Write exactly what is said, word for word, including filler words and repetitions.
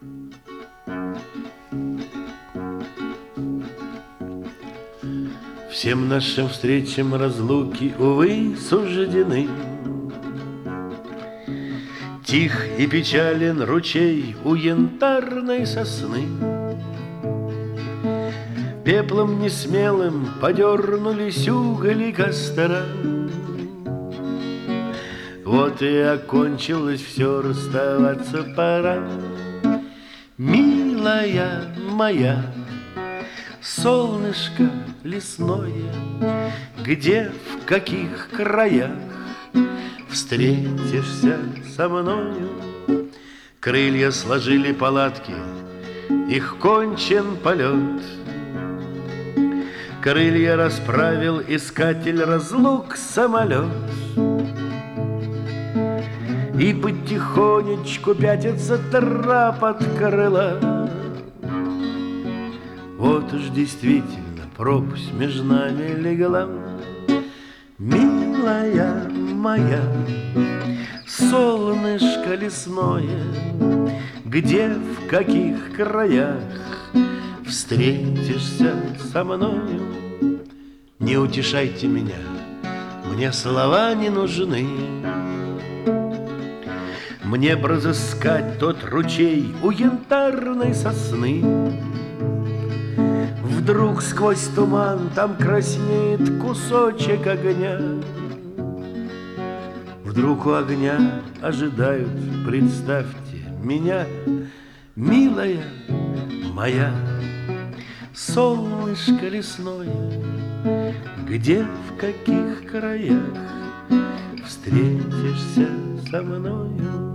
Всем нашим встречам разлуки, увы, суждены. Тих и печален ручей у янтарной сосны. Пеплом несмелым подернулись угли костра. Вот и окончилось все, расставаться пора. Милая моя, солнышко лесное, где, в каких краях встретишься со мною? Крылья сложили палатки, их кончен полет. Крылья расправил искатель разлук самолет. И потихонечку пятится трап от крыла. Вот уж действительно пропасть между нами легла. Милая моя, солнышко лесное, где, в каких краях встретишься со мною? Не утешайте меня, мне слова не нужны. Мне б разыскать тот ручей у янтарной сосны. Вдруг сквозь туман там краснеет кусочек огня. Вдруг у огня ожидают, представьте, меня. Милая моя, солнышко лесное, где, в каких краях встретишься со мною?